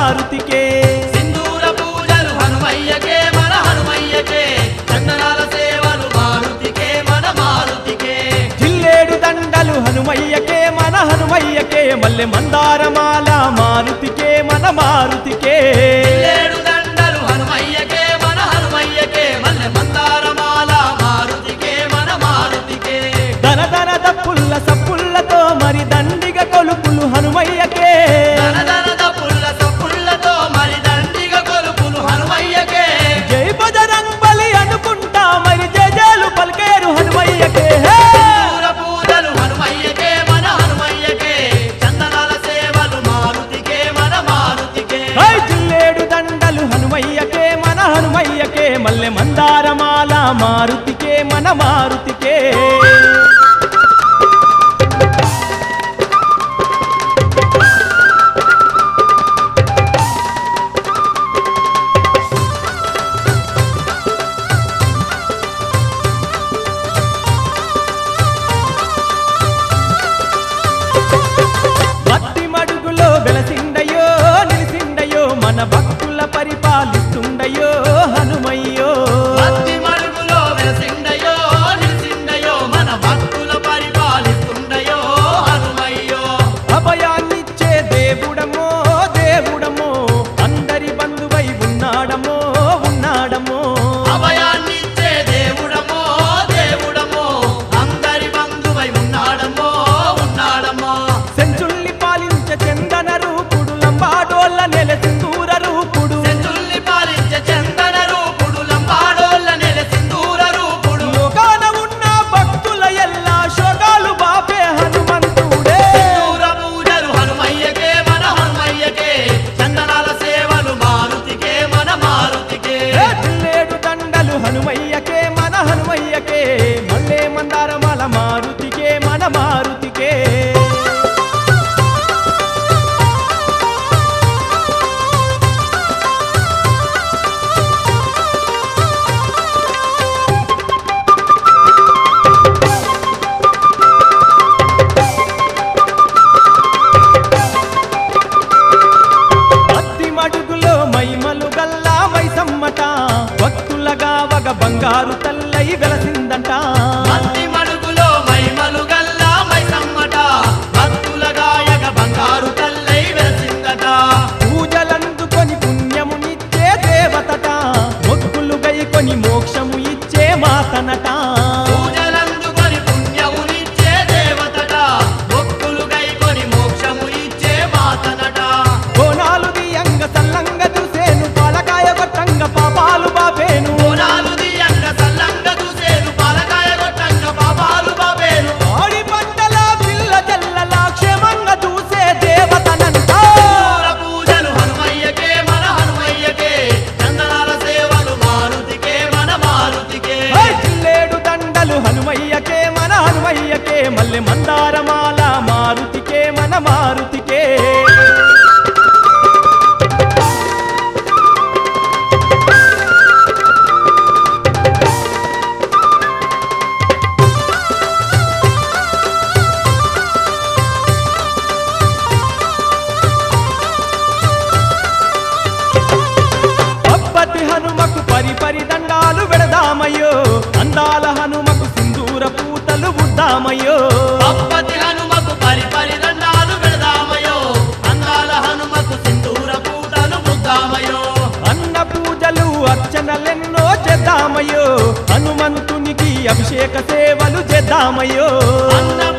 మారుతికే సింధూర పూజలు హనుమయ్యకే మన హనుమయ్యకే చందనాల సేవలు మారుతికే మన మారుతికే జిల్లేడు దండలు హనుమయ్యకే మన హనుమయ్యకే మల్లె మందారమాల మారుతికే మన మారుతికే ఏడు దండలు హనుమయ్యకే మన హనుమయ్యకే మల్లె మందారమాల మారుతికే మన మారుతికే ధన ధన దప్పుల్ల సప్పుల్లతో మరి దండిగ కొలుపులు హనుమయ్యకే ధనధనద పుల్ల సప్పుల్లతో మరి దండిగ కొలుపులు హనుమయ్యకే జై బజరంగ్ బలి అనుకుంటా మరి జయజాలు పలికేరు హనుమయ్యకే హే! సింధూర పూజలు హనుమయ్యకే మన హనుమయ్యకే చందనాల సేవలు మారుతికే మన మారుతికే హై జిల్లేడు దండలు హనుమయ్యకే మన హనుమయ్యకే మల్లె మందారమాల మారుతికే మన మారుతికే భక్తి మడుగులో వెలసిండయో నిలిసిండయో మన భక్తుల పరిపాలిస్తుండయో హనుమయ్యో భక్తి మడుగులో వెలసిండయో నిలిసిండయో మన భక్తుల పరిపాలిస్తుండయో హనుమయ్యో అభయాన్నిచ్చే దేవుడమో దేవుడమో అందరి బంధువై ఉన్నాడమో ఉన్నాడమో అభయాన్నిచ్చే దేవుడమో దేవుడమో అందరి బంధువై ఉన్నాడమో ఉన్నాడమో సెంచుల్ని పాలించే చందన రూపుడు లంబాడోళ్ళ నెలసిందూర రూపుడు సెంచుల్ని పాలించే చందన రూపుడు లంబాడోళ్ళ నెల సింధూర రూపుడు లోకాన ఉన్న భక్తుల ఎల్లా శోకాలు బాపే హనుమంతుడే సింధూర పూజలు హనుమయ్యకే మన హనుమయ్యకే చందనాల సేవలు మారుతికే మన మారుతికే ఏ జిల్లేడు దండలు హనుమయ్యకే మన హనుమయ్యకే మల్లె మందారమాల మారుతికే మన మారుతికే భక్తి మడుగులో మైమలు గల్లా మైసమ్మట భక్తులగా వగ బంగారు తల్లై వెలసిందంట భక్తి మడుగులో మైమలు గల్లా మైసమ్మట భక్తుల గాయక బంగారు తల్లై వెలసిందట పూజలందుకొని పుణ్యమునిచ్చే దేవతట మొక్కులు గైకొని మోక్షము ఇచ్చే మాతనట పూజలందుకొని పుణ్యమునిచ్చే దేవతట మొక్కులు గైకొని మోక్షము ఇచ్చే మాతనట కోనాలు దియంగ సల్లంగ చూసేను పాలకాయ గొట్టంగ పాపాలు బాపేను కోనాలు దియంగ సల్లంగ చూసేను పాలకాయ గొట్టంగ పాపాలు బాబేను ఆడి పంటల పిల్ల జల్లల క్షేమంగా చూసే దేవతనంట సింధూర పూజలు హనుమయ్యకే మన హనుమయ్యకే చందనాల సేవలు మారుతికే మన మారుతికే హై జిల్లేడు దండలు హనుమయ్యకే మన హనుమయ్యకే మల్లె మందారమాల మారుతికే మన మారుతికే అప్పటి హనుమకు పరిపరి దండాలు వెడదామయ్యో అందాల హనుమకు సింధూర పూతలు ఉద్దామయ్యో అప్పటి హనుమకు పరిపరి దండాలు పెడదామయో అందాల హనుమకు సింధూర పూటలు ముద్దామయో అన్న పూజలు అర్చనలెన్నో చేద్దామయ్యో హనుమంతునికి అభిషేక సేవలు చేద్దామయ్యో అన్న